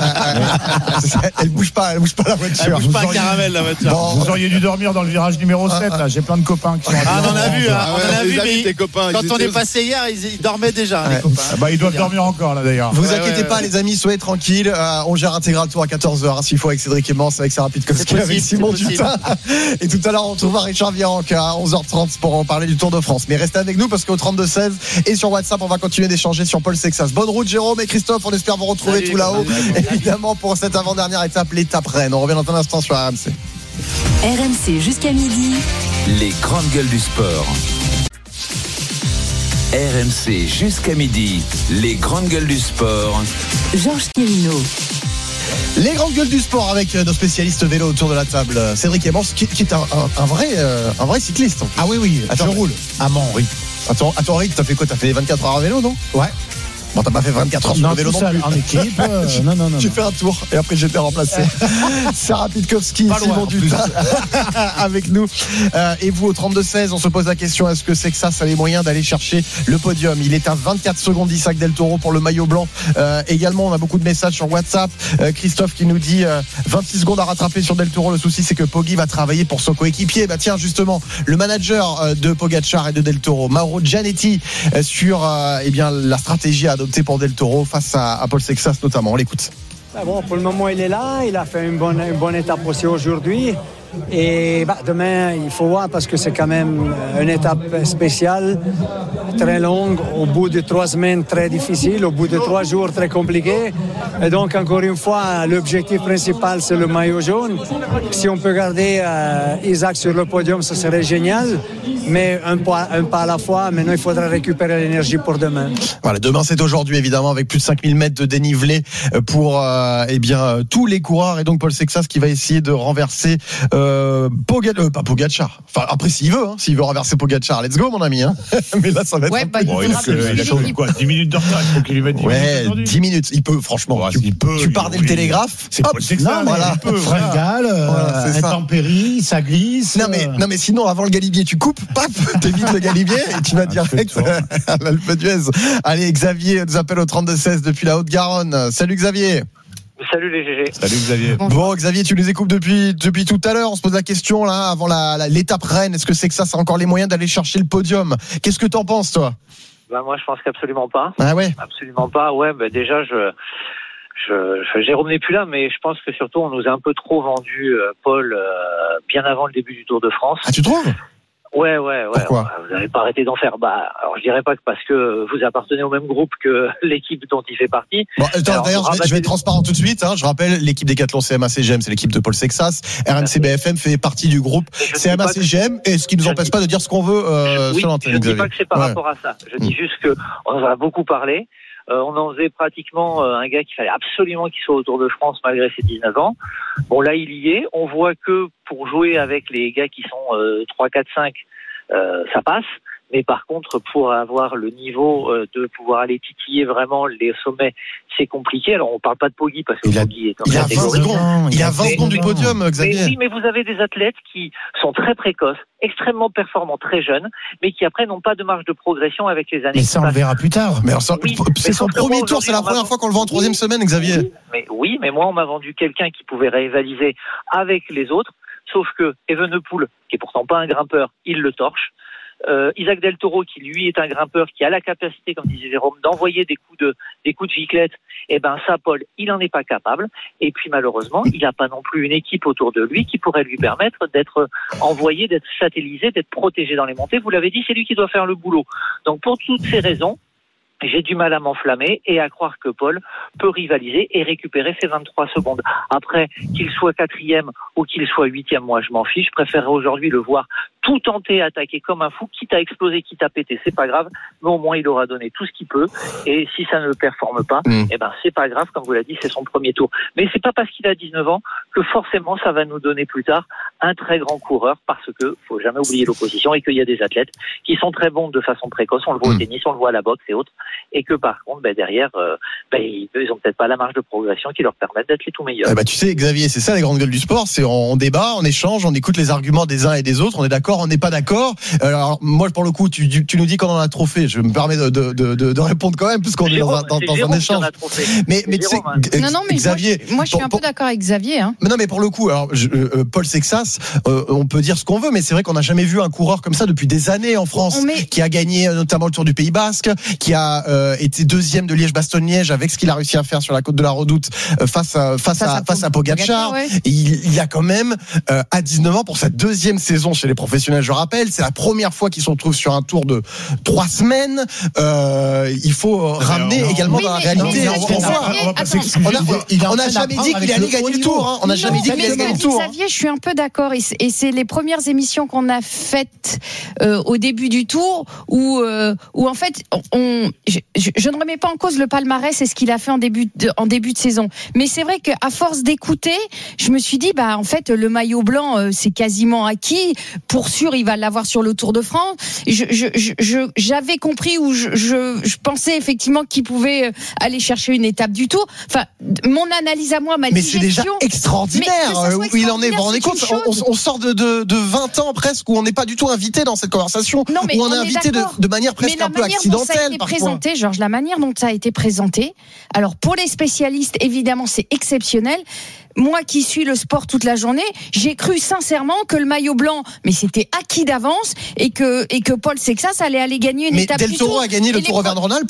elle bouge pas la voiture. Elle bouge pas un caramel la voiture. Vous auriez dû dormir dans le virage numéro 7 là. J'ai plein de copains qui sont. On en a vu, mais quand on est passé hier, ils dormaient déjà, les copains. Ils doivent dormir encore là d'ailleurs. Vous inquiétez pas, les amis, soyez tranquilles. On gère Intégral Tour à 14h s'il faut, avec Cédric Emmons, avec Sarah Pitkowski, avec Simon Dutin. Et tout à l'heure, on retrouvera Richard Virenque à 11h30 pour en parler du Tour de France. Mais restez avec nous parce qu'au 32-16 et sur WhatsApp, on va continuer d'échanger sur Paul Sexas. Bonne route, Jérôme et Christophe. On espère vous retrouver tout là-haut. Évidemment, pour cette avant-dernière étape, l'étape Rennes. On revient dans un instant sur RMC. RMC jusqu'à midi. Les grandes gueules du sport. RMC jusqu'à midi. Les grandes gueules du sport. Georges Quirino. Les grandes gueules du sport avec nos spécialistes vélo autour de la table. Cédric Emmons, qui est un vrai cycliste. Ah oui, je roule. À Mans, oui. Attends, Rick, t'as fait quoi? T'as fait 24 heures à vélo, non? Ouais. Bon, t'as pas fait 24 heures sur le vélo non plus. En équipe. Non. J'ai fait un tour et après j'étais remplacé. Sarah Pitkowski, Simon Dutin avec nous. Et vous, au 32-16, on se pose la question, est-ce que Sexas a les moyens d'aller chercher le podium? Il est à 24 secondes d'Isaac Del Toro pour le maillot blanc. Également, on a beaucoup de messages sur WhatsApp. Christophe qui nous dit 26 secondes à rattraper sur Del Toro. Le souci, c'est que Poggi va travailler pour son coéquipier. Bah tiens, justement, le manager de Pogacar et de Del Toro, Mauro Gianetti, sur la stratégie à adopter pour Del Toro face à Paul Sexas notamment. On l'écoute. Bon, pour le moment, il est là. Il a fait une bonne étape aussi aujourd'hui. Et demain, il faut voir parce que c'est quand même une étape spéciale, très longue, au bout de 3 semaines très difficile, au bout de 3 jours très compliqués. Et donc, encore une fois, l'objectif principal, c'est le maillot jaune. Si on peut garder Isaac sur le podium, ça serait génial. Mais un pas à la fois. Maintenant, il faudra récupérer l'énergie pour demain. Voilà, demain, c'est aujourd'hui, évidemment, avec plus de 5000 mètres de dénivelé pour tous les coureurs. Et donc, Paul Sexas qui va essayer de renverser pas Pogacar. Enfin, après, s'il veut renverser Pogacar, let's go, mon ami. Mais là, ça va être il a quoi, 10 minutes de retard. Il faut qu'il lui mette 10 minutes. 10 minutes. Il peut, franchement. Tu pars dès le télégraphe. C'est Paul Sexas. Voilà. Fringale, intempérie, ça glisse. Non, mais sinon, avant le Galibier, tu coupes, t'évites le Galibier et tu vas direct à l'Alpe d'Huez. Allez, Xavier nous appelle au 32-16 depuis la Haute-Garonne. Salut Xavier. Salut les GG. Salut Xavier. Bon Xavier, tu nous écoutes depuis tout à l'heure. On se pose la question là avant l'étape reine. Est-ce que Sexas a encore les moyens d'aller chercher le podium? Qu'est-ce que t'en penses toi? Moi je pense qu'absolument pas. Ah ouais. Absolument pas. Ouais, déjà Jérôme n'est plus là, mais je pense que surtout on nous a un peu trop vendu Paul bien avant le début du Tour de France. Ah tu trouves? Ouais. Pourquoi? Vous n'avez pas arrêté d'en faire. Alors je dirais pas que parce que vous appartenez au même groupe que l'équipe dont il fait partie. Bon, d'ailleurs, je vais être transparent tout de suite. Je rappelle, l'équipe Décathlon CMA-CGM, c'est l'équipe de Paul Sexas. RMC BFM fait partie du groupe CMA-CGM, et ce qui nous empêche pas de dire ce qu'on veut sur l'antenne. Je ne dis pas que c'est par rapport à ça. Je dis juste que on en a beaucoup parlé. On en faisait pratiquement un gars qu'il fallait absolument qu'il soit au Tour de France malgré ses 19 ans. Bon, là, il y est. On voit que pour jouer avec les gars qui sont 3, 4, 5, ça passe. Mais par contre, pour avoir le niveau de pouvoir aller titiller vraiment les sommets, c'est compliqué. Alors, on parle pas de Poggi parce que Poggi est il y a 20 secondes du podium, Xavier. Oui, mais vous avez des athlètes qui sont très précoces, extrêmement performants, très jeunes, mais qui après n'ont pas de marge de progression avec les années. Mais ça, on le verra plus tard. Mais c'est son premier tour, c'est la première fois qu'on le voit en 3e semaine, Xavier. Mais moi, on m'a vendu quelqu'un qui pouvait rivaliser avec les autres, sauf que Evenepoel, qui est pourtant pas un grimpeur, il le torche. Isaac Del Toro, qui lui est un grimpeur qui a la capacité, comme disait Jérôme, d'envoyer des coups de giclette, ça, Paul, il en est pas capable. Et puis malheureusement, il n'a pas non plus une équipe autour de lui qui pourrait lui permettre d'être envoyé, d'être satellisé, d'être protégé dans les montées. Vous l'avez dit, c'est lui qui doit faire le boulot. Donc pour toutes ces raisons, j'ai du mal à m'enflammer et à croire que Paul peut rivaliser et récupérer ses 23 secondes. Après, qu'il soit 4e ou qu'il soit 8e, moi je m'en fiche. Je préférerais aujourd'hui le voir tout tenter, attaquer comme un fou, quitte à exploser, quitte à péter, c'est pas grave, mais au moins il aura donné tout ce qu'il peut, et si ça ne le performe pas, c'est pas grave, comme vous l'avez dit, c'est son premier tour. Mais c'est pas parce qu'il a 19 ans que forcément ça va nous donner plus tard un très grand coureur, parce que faut jamais oublier l'opposition, et qu'il y a des athlètes qui sont très bons de façon précoce, on le voit au tennis, on le voit à la boxe et autres, et que par contre, derrière, ils ont peut-être pas la marge de progression qui leur permettent d'être les tout meilleurs. Tu sais, Xavier, c'est ça les grandes gueules du sport, c'est on débat, on échange, on écoute les arguments des uns et des autres, on est d'accord, on n'est pas d'accord. Alors moi, pour le coup, tu nous dis qu'on en a trop fait. Je me permets de répondre quand même, puisqu'on est dans un échange. Mais tu sais, Xavier, moi je suis un peu d'accord avec Xavier. Mais non, mais pour le coup, alors Paul Sexas, on peut dire ce qu'on veut, mais c'est vrai qu'on n'a jamais vu un coureur comme ça depuis des années en France, qui a gagné notamment le Tour du Pays Basque, qui a été 2e de Liège-Bastogne-Liège avec ce qu'il a réussi à faire sur la côte de la Redoute face à Pogacar. Il y a quand même à 19 ans pour sa 2e saison chez les professionnels, je rappelle, c'est la première fois qu'ils se retrouvent sur un tour de 3 semaines. Il faut ramener également dans la réalité. On n'a jamais dit qu'il allait gagner le tour. On n'a jamais dit qu'il allait gagner le tour. Xavier, je suis un peu d'accord, et c'est les premières émissions qu'on a faites au début du tour où en fait je ne remets pas en cause le palmarès et ce qu'il a fait en début de saison. Mais c'est vrai qu'à force d'écouter, je me suis dit, en fait, le maillot blanc, c'est quasiment acquis. Pour sûr, il va l'avoir sur le Tour de France. J'avais compris ou je pensais effectivement qu'il pouvait aller chercher une étape du Tour. Enfin, mon analyse à moi, ma digestion. Mais c'est déjà extraordinaire où il en est. Vous vous rendez compte, on sort de 20 ans presque où on n'est pas du tout invité dans cette conversation. Non, mais où on est invité de manière presque un peu accidentelle. Georges, la manière dont ça a été présenté. Alors, pour les spécialistes, évidemment, c'est exceptionnel. Moi qui suis le sport toute la journée, j'ai cru sincèrement que le maillot blanc, mais c'était acquis d'avance et que Paul Sexas allait gagner une étape du Tour. Mais Del Toro a gagné le Tour Auvergne-Rhône-Alpes,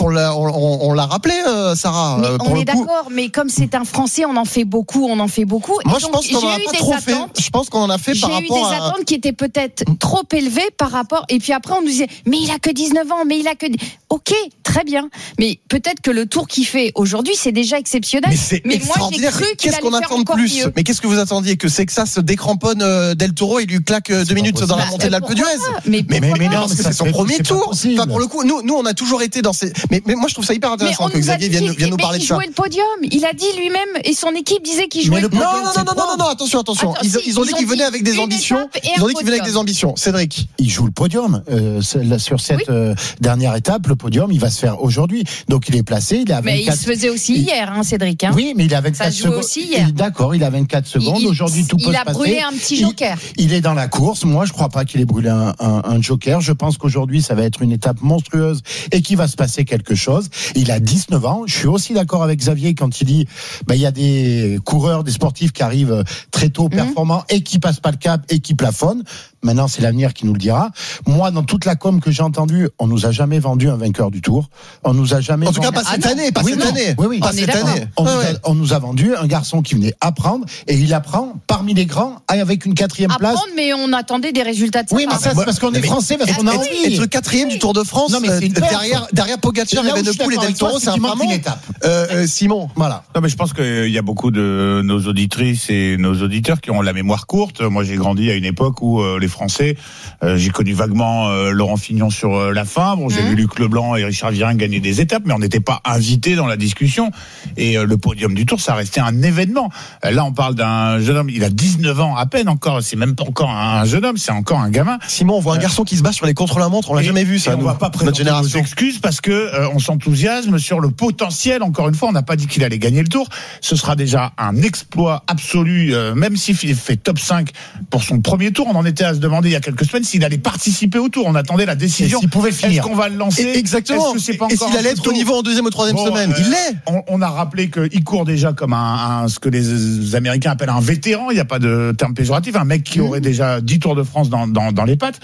on l'a rappelé, Sarah. Mais on est d'accord, mais comme c'est un Français, on en fait beaucoup. Moi, je pense qu'on en a pas trop fait. Je pense qu'on en a fait par rapport à... J'ai eu des attentes qui étaient peut-être trop élevées par rapport... Et puis après, on nous disait, mais il a que 19 ans, Ok, très bien. Mais peut-être que le Tour qu'il fait aujourd'hui, c'est déjà exceptionnel. Mais moi, j'ai cru qu'il allait faire encore mieux. Mais qu'est-ce que vous attendiez, que Sexas se décramponne Del Toro et lui claque 2 minutes dans la montée de l'Alpe d'Huez? Mais non, parce que c'est son premier tour. Enfin, pour le coup, nous, on a toujours été dans ces. Mais moi, je trouve ça hyper intéressant que Xavier vienne nous parler de ça. Il jouait le podium. Il a dit lui-même et son équipe disait qu'il jouait le podium. Non, attention. Ils ont dit qu'ils venaient avec des ambitions. Ils ont dit qu'ils venaient avec des ambitions. Cédric, il joue le podium sur cette dernière étape. Le podium, il va se faire aujourd'hui. Donc, il est placé. Mais il se faisait aussi hier, Cédric. Oui, mais il a 24 secondes. D'accord, il a 24 secondes. Aujourd'hui, tout peut se passer. Il a brûlé un petit joker. Il est dans la course. Moi, je crois pas qu'il ait brûlé un joker. Je pense qu'aujourd'hui, ça va être une étape monstrueuse et qu'il va se passer quelque chose. Il a 19 ans. Je suis aussi d'accord avec Xavier quand il dit, il y a des coureurs, des sportifs qui arrivent très tôt, performants et qui passent pas le cap et qui plafonnent. Maintenant, c'est l'avenir qui nous le dira. Moi, dans toute la com que j'ai entendue, on nous a jamais vendu un vainqueur du Tour. On nous a jamais. En tout cas, pas cette année. Oui. Pas cette année. On nous a vendu un garçon qui venait apprendre et il apprend parmi les grands avec une 4e place. Apprendre, mais on attendait des résultats de ça. Oui, mais ça, c'est parce qu'on est français, parce qu'on a envie. Être 4e du Tour de France, derrière Pogacar, Evenepoel et Del Toro, c'est une étape. Simon, voilà. Non, mais je pense qu'il y a beaucoup de nos auditrices et nos auditeurs qui ont la mémoire courte. Moi, j'ai grandi à une époque où les Français, j'ai connu vaguement Laurent Fignon sur la fin. Bon, j'ai vu Luc Leblanc et Richard Virin gagner des étapes, mais on n'était pas invités dans la discussion. Et le podium du Tour, ça restait un événement. Là, on parle d'un jeune homme, il a 19 ans à peine encore. C'est même pas encore un jeune homme, c'est encore un gamin. Simon, on voit un garçon qui se bat sur les contre-la-montre. On l'a jamais vu, ça. On va pas présenter nos excuses parce que on s'enthousiasme sur le potentiel. Encore une fois, on n'a pas dit qu'il allait gagner le Tour. Ce sera déjà un exploit absolu, même s'il fait top 5 pour son premier Tour. On en était à se demander il y a quelques semaines s'il allait participer au Tour. On attendait la décision. S'il pouvait finir. Est-ce qu'on va le lancer? Exactement. Est-ce que c'est pas encore et s'il allait être au niveau en 2e ou 3e semaine? Il l'est. On a rappelé qu'il court déjà comme ce que les Américains appellent un vétéran. Il n'y a pas de terme péjoratif. Un mec qui aurait déjà 10 Tours de France dans les pattes.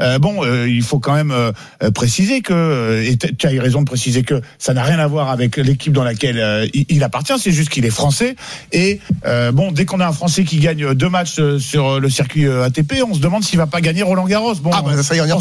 Il faut quand même préciser que, et tu as eu raison de préciser que ça n'a rien à voir avec l'équipe dans laquelle il appartient. C'est juste qu'il est français. Et dès qu'on a un Français qui gagne 2 matchs sur le circuit ATP, on se demande s'il va pas gagner Roland-Garros. Bon, ça y est, on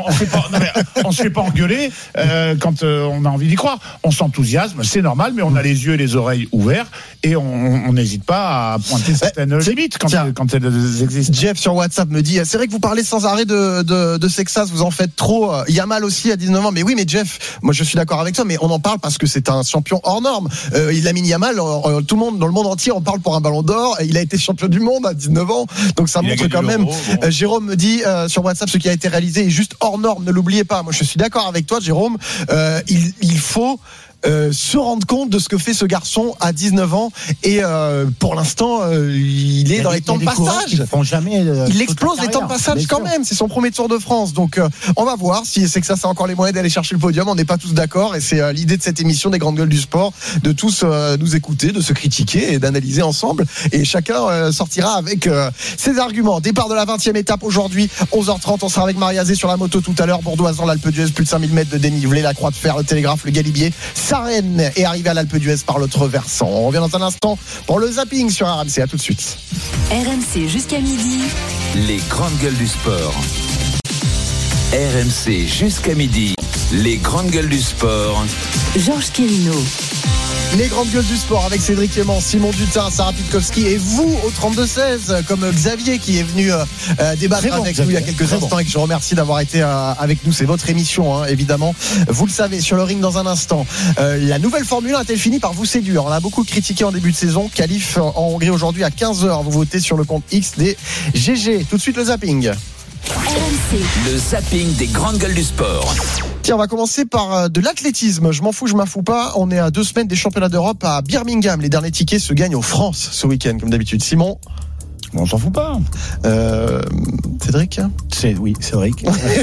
se fait pas engueuler quand on a envie d'y croire. On s'enthousiasme, c'est normal, mais on a les yeux et les oreilles ouverts et on n'hésite pas à pointer certaines limites quand elles existent. Jeff sur WhatsApp me dit, c'est vrai que vous parlez sans arrêt de Sexas, vous en faites trop. Yamal aussi à 19 ans, mais oui, mais Jeff, moi je suis d'accord avec toi, mais on en parle parce que c'est un champion hors norme. Lamine Yamal, tout le monde dans le monde entier on parle pour un ballon d'or. Il a été champion du monde à 19 ans, donc ça montre quand même. Jérôme me dit sur WhatsApp, ce qui a été réalisé est juste hors norme, ne l'oubliez pas. Moi je suis d'accord avec toi, Jérôme. Il faut se rendre compte de ce que fait ce garçon à 19 ans et pour l'instant il est dans les temps de passage. Il explose les temps de passage quand même, c'est son premier Tour de France, donc on va voir si c'est que ça a encore les moyens d'aller chercher le podium. On n'est pas tous d'accord et c'est l'idée de cette émission des Grandes Gueules du Sport, de tous nous écouter, de se critiquer et d'analyser ensemble, et chacun sortira avec ses arguments. Départ de la 20e étape aujourd'hui, 11h30, on sera avec Marie-Azé sur la moto tout à l'heure. Bourdoisan, l'Alpe d'Huez, plus de 5000 mètres de dénivelé, la Croix de Fer, le Télégraphe, le Galibier, Sarenne est arrivé à l'Alpe d'Huez par l'autre versant. On revient dans un instant pour le zapping sur RMC. À tout de suite. RMC jusqu'à midi. Les Grandes Gueules du Sport. RMC jusqu'à midi. Les grandes gueules du sport. Georges Quirino. Les grandes gueules du sport avec Cédric Clément, Simon Dutin, Sarah Pitkowski et vous au 32-16 comme Xavier qui est venu débattre avec nous il y a quelques instants et que je remercie d'avoir été avec nous. C'est votre émission évidemment. Vous le savez, sur le ring dans un instant. La nouvelle Formule 1 a-t-elle fini par vous séduire? On l'a beaucoup critiqué en début de saison. Qualif en Hongrie aujourd'hui à 15h. Vous votez sur le compte X des GG. Tout de suite le zapping. RMC. Le zapping des grandes gueules du sport. Tiens, on va commencer par de l'athlétisme. Je m'en fous, je m'en fous pas. On est à 2 semaines des championnats d'Europe à Birmingham. Les derniers tickets se gagnent aux France ce week-end, comme d'habitude. Simon? On s'en fout pas. Cédric? Oui, Cédric.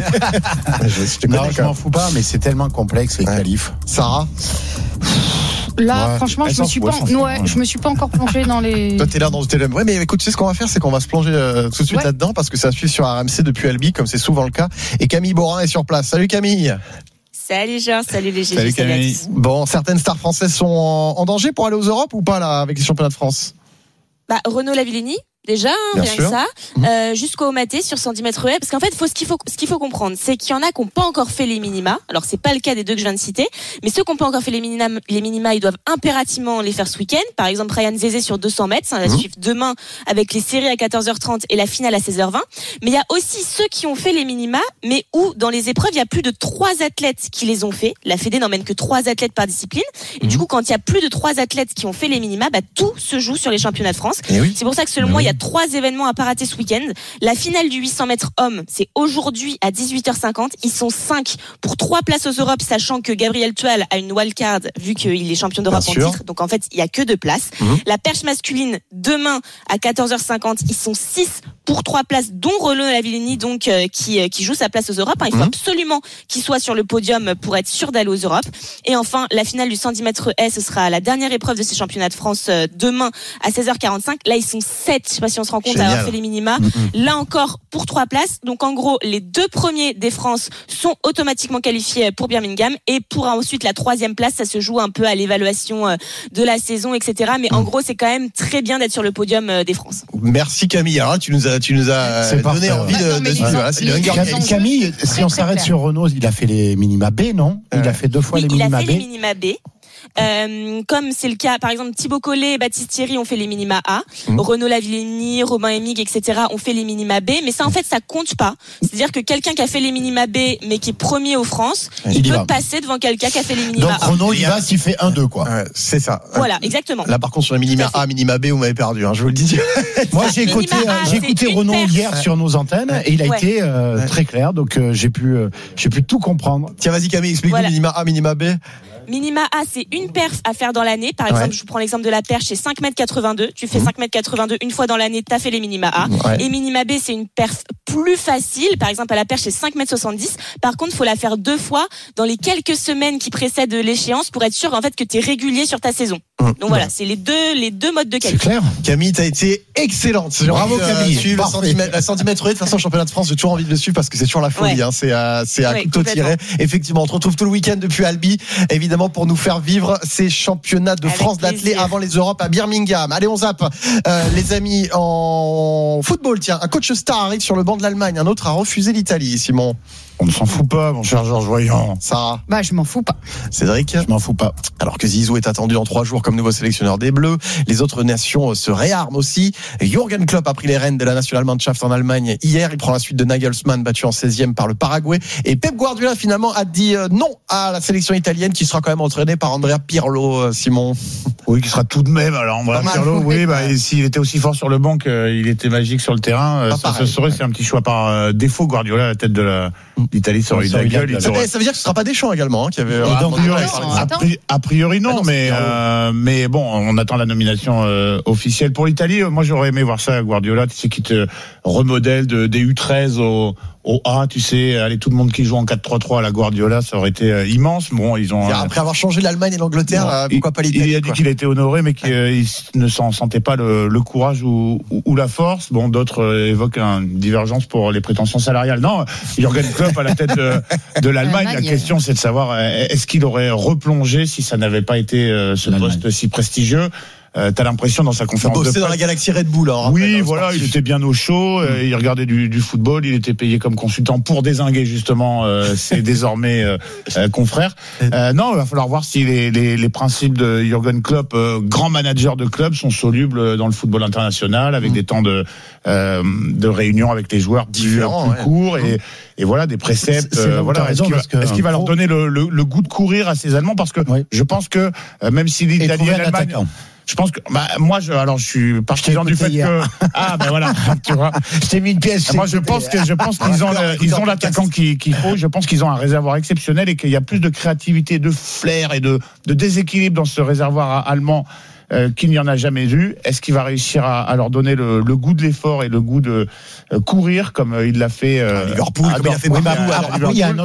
Je m'en fous pas, mais c'est tellement complexe les qualifs. Sarah? Là, franchement, je me suis pas encore plongé dans les. Toi, t'es là dans le télé. Ouais, mais écoute, tu sais ce qu'on va faire, c'est qu'on va se plonger tout de suite là-dedans parce que ça suit sur RMC depuis Albi, comme c'est souvent le cas. Et Camille Borin est sur place. Salut Camille. Salut Georges, salut les GG. Salut Camille. Bon, certaines stars françaises sont en danger pour aller aux Europes ou pas là avec les championnats de France? Renaud Lavillenie. Déjà, rien que ça, jusqu'au Maté sur 110 mètres haies. Parce qu'en fait, ce qu'il faut comprendre, c'est qu'il y en a qui n'ont pas encore fait les minima. Alors, c'est pas le cas des deux que je viens de citer, mais ceux qui n'ont pas encore fait les minima, ils doivent impérativement les faire ce week-end. Par exemple, Ryan Zézé sur 200 mètres, ça va suivre demain avec les séries à 14h30 et la finale à 16h20. Mais il y a aussi ceux qui ont fait les minima, mais où, dans les épreuves, il y a plus de 3 athlètes qui les ont fait. La Fédé n'emmène que 3 athlètes par discipline. Et du coup, quand il y a plus de 3 athlètes qui ont fait les minima, tout se joue sur les championnats de France. C'est pour ça que selon moi, il y a 3 événements à pas rater ce week-end. La finale du 800 mètres hommes, c'est aujourd'hui à 18h50. Ils sont 5 pour 3 places aux Europes, sachant que Gabriel Tual a une wildcard vu qu'il est champion d'Europe en titre. Donc en fait, il y a que 2 places. La perche masculine, demain à 14h50, ils sont 6 pour 3 places, dont Renaud Lavillenie, donc qui joue sa place aux Europes. Il faut absolument qu'il soit sur le podium pour être sûr d'aller aux Europes. Et enfin, la finale du 110 mètres haies, ce sera la dernière épreuve de ces championnats de France demain à 16h45. Là, ils sont 7. Je sais pas si on se rend compte à avoir fait les minima. Là encore pour 3 places. Donc en gros, les 2 premiers des France sont automatiquement qualifiés pour Birmingham et pour ensuite la 3e place, ça se joue un peu à l'évaluation de la saison, etc. Mais en gros, c'est quand même très bien d'être sur le podium des France. Merci Camille. Alors, tu nous as donné envie de suivre. Camille, si on s'arrête sur Renaud, il a fait les minima B, non? Il a fait 2 fois les minima B. Il a fait les minima B. Comme c'est le cas, par exemple, Thibaut Collet et Baptiste Thierry ont fait les minima A, Renaud Lavillenie, Robin Emig, etc. ont fait les minima B, mais ça en fait ça compte pas. C'est-à-dire que quelqu'un qui a fait les minima B mais qui est premier aux France, il peut passer devant quelqu'un qui a fait les minima A. Donc Renaud il va s'il fait 1-2 quoi. C'est ça. Voilà, exactement. Là par contre sur les minima A, minima B, vous m'avez perdu, je vous le dis. Moi j'ai écouté Renaud hier sur nos antennes et il a été très clair, donc j'ai pu tout comprendre. Tiens, vas-y Camille, explique-nous minima A, minima B. Minima A, c'est une perf à faire dans l'année. Par exemple, je vous prends l'exemple de la perche, c'est 5m82. Tu fais 5m82 une fois dans l'année, t'as fait les minima A. Et minima B, c'est une perf plus facile. Par exemple, à la perche, c'est 5m70. Par contre, faut la faire 2 fois dans les quelques semaines qui précèdent l'échéance pour être sûr, en fait, que t'es régulier sur ta saison. Donc voilà, c'est les deux modes de qualif. C'est clair. Camille, t'as été excellente. Bravo Camille. La centimètre de toute façon, championnat de France, j'ai toujours envie de le suivre parce que c'est toujours la folie. C'est à couteau tiré. Effectivement, on te retrouve tout le week-end depuis Albi, évidemment, pour nous faire vivre ces championnats de France d'athlé avant les Europes à Birmingham. Allez, on zappe. Les amis, en football, tiens, un coach star arrive sur le banc de l'Allemagne, un autre a refusé l'Italie, Simon. On ne s'en fout pas, mon cher Georges Voyant. Sarah? Je m'en fous pas. Cédric? Je m'en fous pas. Alors que Zizou est attendu dans 3 jours comme nouveau sélectionneur des Bleus, les autres nations se réarment aussi. Jürgen Klopp a pris les rênes de la Nationalmannschaft en Allemagne hier. Il prend la suite de Nagelsmann, battu en 16e par le Paraguay. Et Pep Guardiola, finalement, a dit non à la sélection italienne qui sera quand même entraînée par Andrea Pirlo, Simon. Oui, qui sera tout de même. Alors, Andrea Pirlo, et s'il était aussi fort sur le banc qu'il était magique sur le terrain, c'est un petit choix par défaut. Guardiola à la tête de l'Italie, ça aurait eu de la gueule. Ça veut dire que ce sera pas Deschamps également, qui avait. A priori non, mais bon, on attend la nomination officielle pour l'Italie. Moi, j'aurais aimé voir ça, Guardiola, tu sais, qui te remodèle des U13 au A, tu sais, allez, tout le monde qui joue en 4-3-3 à la Guardiola, ça aurait été immense. Bon, ils ont. Après avoir changé l'Allemagne et l'Angleterre, pourquoi pas l'Italie? Il a dit qu'il a été honoré, mais qu'il ne s'en sentait pas le courage ou la force. Bon, d'autres évoquent une divergence pour les prétentions salariales. Non, Jürgen Klopp à la tête de l'Allemagne. La question, c'est de savoir est-ce qu'il aurait replongé si ça n'avait pas été ce poste si prestigieux. t'as l'impression dans sa conférence de presse. Dans la galaxie Red Bull. Oui, voilà, il était bien au chaud, il regardait du football, il était payé comme consultant pour dézinguer justement ses désormais confrères. Non, il va falloir voir si les principes de Jürgen Klopp, grand manager de club, sont solubles dans le football international, avec des temps de réunion avec les joueurs différents, plus courts et voilà des préceptes. Voilà. Est-ce qu'il va leur donner le goût de courir à ces Allemands, parce que je pense que même si l'Italie et l'Allemagne, je pense que moi je suis partisan du fait que voilà, tu vois, je t'ai mis une pièce. Moi je pense qu'ils ont l'attaquant qu'il faut. Je pense qu'ils ont un réservoir exceptionnel et qu'il y a plus de créativité, de flair et de déséquilibre dans ce réservoir allemand qu'il n'y en a jamais eu. Est-ce qu'il va réussir à leur donner le goût de l'effort et le goût de courir comme il l'a fait à Liverpool, comme il a fait il y a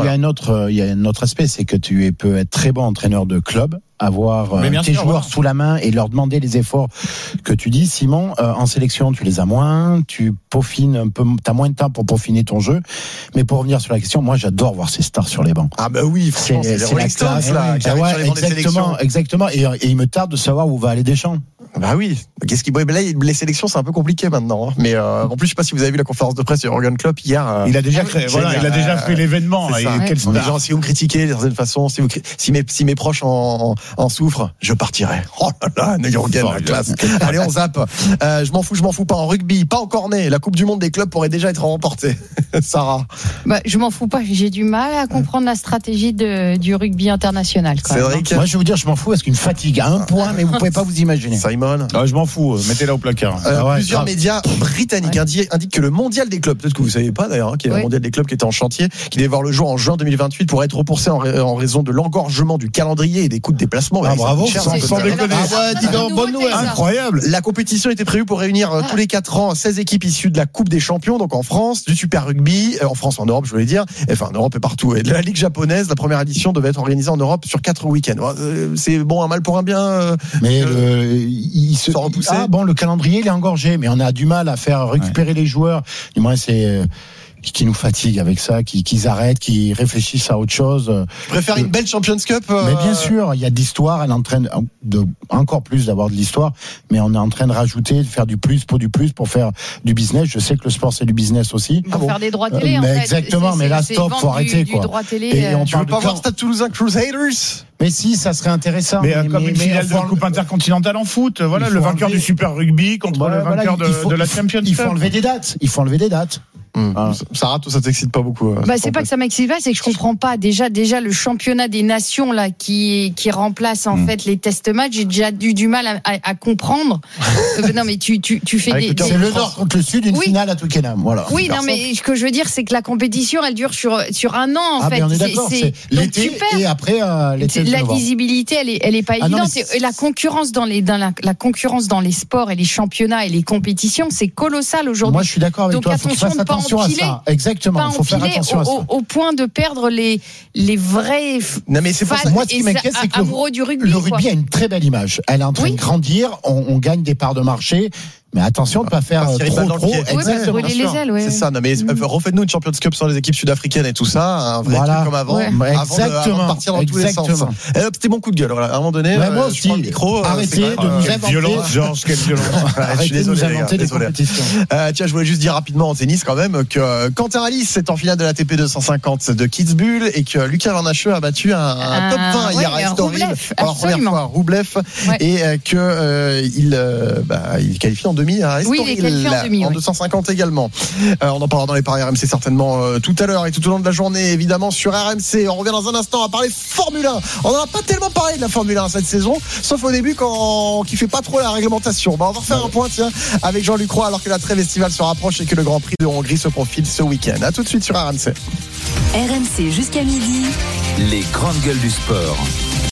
un autre aspect, c'est que tu peux être très bon entraîneur de club, avoir tes joueurs sous la main et leur demander les efforts que tu dis. Simon, en sélection, tu les as moins, tu peaufines un peu, t'as moins de temps pour peaufiner ton jeu. Mais pour revenir sur la question, moi, j'adore voir ces stars sur les bancs. Ah, bah oui, franchement, c'est la classe, là. Exactement. Et il me tarde de savoir où va aller Deschamps. Bah oui. Qu'est-ce qui, les sélections, c'est un peu compliqué maintenant, hein. Mais, en plus, je sais pas si vous avez vu la conférence de presse de Jürgen Klopp hier. Il a déjà créé, il a déjà fait l'événement. Quel star. Les gens, si vous me critiquez, d'une certaine façon, si mes proches en souffrent, je partirai. Oh là là, Jürgen, la classe. Allez, on zappe. Je m'en fous pas en rugby, pas en cornet. La Coupe du Monde des clubs pourrait déjà être remportée. Sarah. Je m'en fous pas. J'ai du mal à comprendre la stratégie du rugby international. Cédric. Moi, je vais vous dire, je m'en fous parce qu'une fatigue à un point, mais vous pouvez pas vous imaginer. Simon. Je m'en fous. Mettez-la au placard. Plusieurs médias britanniques indiquent que le mondial des clubs, peut-être que vous savez pas d'ailleurs, qu'il y a le mondial des clubs qui était en chantier, qui devait voir le jour en juin 2028, pourrait être repoussé en raison de l'engorgement du calendrier et des coûts de déplacement. Bravo, sans déconner. Dis donc, bonne nouvelle. Incroyable. La compétition était prévue pour réunir tous les 4 ans 16 équipes issues de la Coupe des Champions, donc en France, du Super Rugby, en France, en Europe, je voulais dire, enfin en Europe et partout, et de la Ligue japonaise. La première édition devait être organisée en Europe sur 4 week-ends. C'est bon, un mal pour un bien. Mais il se repoussé. Le calendrier il est engorgé, mais on a du mal à faire récupérer les joueurs. Du moins, c'est qui nous fatigue avec ça, qu'ils arrêtent, qu'ils réfléchissent à autre chose. Je préfère une belle Champions Cup. Mais bien sûr, il y a de l'histoire, elle est en train encore plus d'avoir de l'histoire, mais on est en train de rajouter, de faire du plus pour faire du business. Je sais que le sport c'est du business aussi. Pour faire des droits télé, en fait. Exactement, mais là stop, faut arrêter quoi. Droit télé, et on parle pas voir Stade Toulousain Crusaders. Mais si, ça serait intéressant. Mais comme une finale de la Coupe intercontinentale en foot, voilà, le vainqueur du Super Rugby contre le vainqueur de la Champions Cup. Il faut enlever des dates. Sarah, tout ça t'excite pas beaucoup. C'est pas que ça m'excite pas, c'est que je comprends pas. Déjà le championnat des nations là qui remplace en fait les test matchs. J'ai déjà du mal à comprendre. Non mais tu fais c'est le Nord contre le Sud, une finale à Twickenham. Voilà. Oui, non mais ce que je veux dire c'est que la compétition elle dure sur un an en fait. Mais on est d'accord. C'est l'été et après l'été. La lisibilité elle est pas évidente. Et la concurrence la concurrence dans les sports et les championnats et les compétitions c'est colossal aujourd'hui. Moi je suis d'accord avec toi. Attention à ça. Exactement. Il faut faire attention à ça. Au point de perdre les vrais fans moi, ce qui m'inquiète, c'est que amoureux du rugby. Le rugby a une très belle image. Elle est en train de grandir. On gagne des parts de marché. Mais attention de ne pas faire trop. Exactement. C'est ça. Non, mais refaites-nous une Champions Cup sans les équipes sud-africaines et tout ça. Un vrai truc comme avant. Avant de partir dans tous les sens. C'était mon coup de gueule. À un moment donné, moi aussi. Je prends le micro. Arrêtez de nous inventer. Violence, Georges, quelle violence. Arrêtez de nous inventer des compétitions. Tiens, je voulais juste dire rapidement en tennis quand même que Quentin Alice est en finale de l'ATP 250 de Kitzbühel et que Lucas Varnacheux a battu un top 20 hier à Estoril pour la première fois, Roublev, et que il qualifie en demi à Estoril, en 250 également. On en parlera dans les paris RMC certainement tout à l'heure et tout au long de la journée évidemment sur RMC. On revient dans un instant à parler Formule 1. On n'en a pas tellement parlé de la Formule 1 cette saison, sauf au début qui fait pas trop la réglementation. On va refaire un point avec Jean-Luc Roy alors que la trêve estivale se rapproche et que le Grand Prix de Hongrie se profile ce week-end. A tout de suite sur RMC. RMC jusqu'à midi. Les grandes gueules du sport.